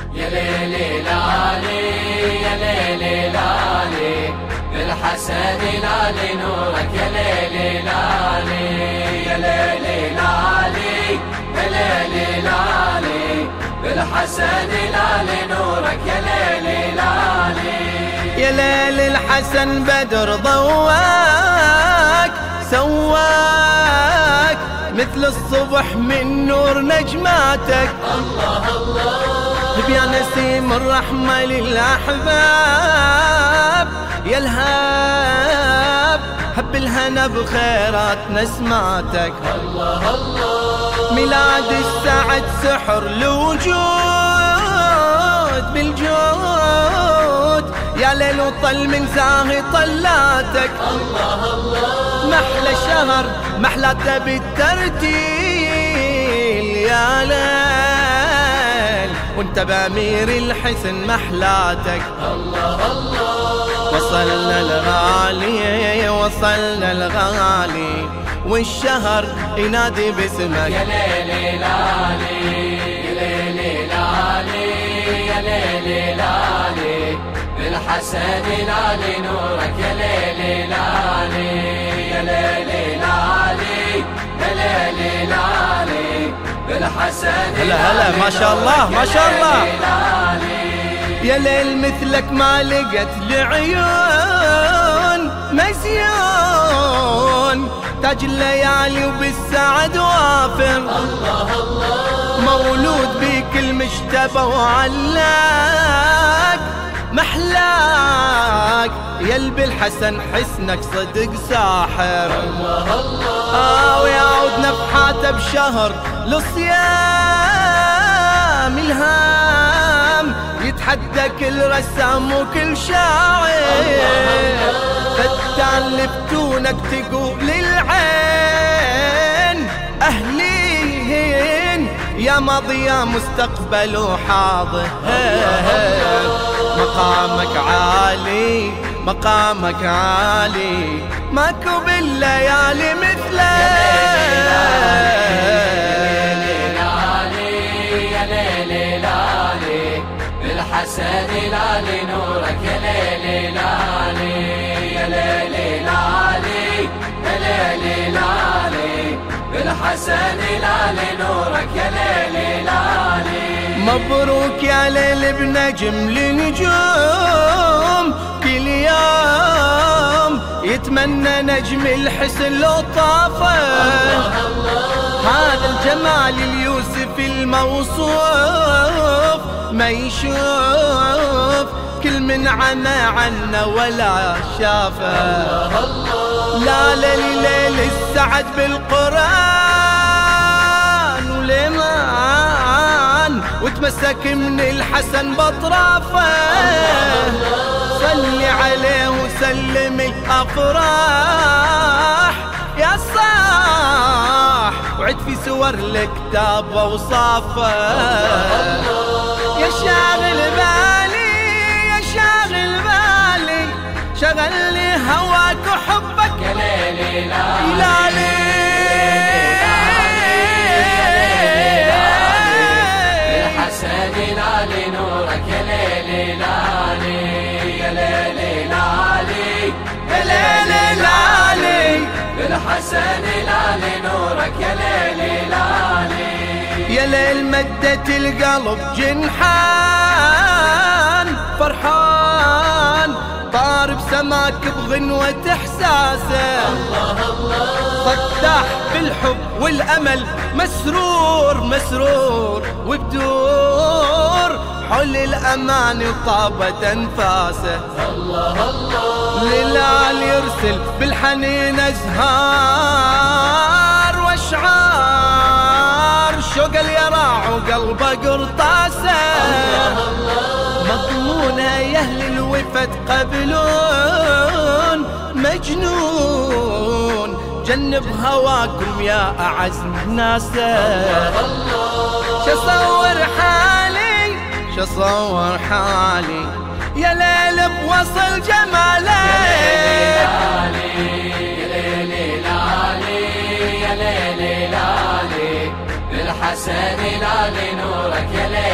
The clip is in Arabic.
يا ليلي لالي يا ليلي لالي بالحسن لالي نورك يا ليلي لالي يا ليلي لالي يا ليلي لالي بالحسن لالي نورك يا ليلي لالي يا ليل الحسن بدر ضواك سواك مثل الصبح من نور نجماتك. الله الله يا نسيم الرحمة للأحباب يا الهاب هب الهنا بخيرات نسماتك. الله الله ميلاد السعد سحر الوجود بالجود يا ليل وطل من زاهي طلاتك. الله الله محلى شهر محلاته بالترتيل يا ليل وانت بأمير الحسن محلاتك. الله الله وصلنا الغالي وصلنا الغالي والشهر ينادي باسمك. يا ليلي لالي يا ليلي لالي يا ليلي لالي بالحسن لالي نورك يا ليلي لالي يا ليلي لالي يا ليلي لالي بالحسن هلا هلا ما شاء الله ما شاء الله. يا ليل مثلك ما لقت لعيون مزيون تاج الليالي وبالسعد وافر. الله الله مولود بيك المجتبى وعلاك محلاك يا بالحسن حسنك صدق ساحر. الله الله ويعود نفحاته بشهر لصيام الهام يتحدى كل رسام وكل شاعر. فتان لفتونك تقول العين أهلين يا ماضي يا مستقبل وحاضر. مقامك عالي مقامك عالي ماكو بالليالي بالحسن لالي نورك يا ليلي لالي يا ليلي لالي يا ليلي لالي بالحسن لالي نورك يا ليلي لالي. مبروك يا ليل بنجم لنجوم كل يوم يتمنى نجم الحسن لو طافه. هذا الجمال اليوسف الموصوف ما يشوف كل من عمى عنه ولا شافه. لا ليل السعد بالقرآن وليمان وتمسك من الحسن بطرافه. صلي عليه وسلم الأفراح يا صاح وعد في سور الكتاب وصافه. يا شاغل بالي يا شاغل بالي شغل لي هواك وحبك يا ليلي لالي بالحسن لالي نورك يا ليلي لالي يا ليلي لالي يا ليلي لالي بالحسن لالي نورك يا ليلي لالي يا ليل مدت القلب جنحان فرحان طار بسماك بغنوة احساسه. الله الله فتاح بالحب والامل مسرور مسرور وبدور حول الامان طابت انفاسه. الله الله للال يرسل بالحنين ازهار واشعار شوق اليراع وقلبه قرطاسه. مضمونه يا اهل الوفا تقبلون مجنون جنب هواكم يا اعز ناسه. شصور حالي شصور حالي يا ليل بوصل جماله. بالحسن لالي نورك يا ليلي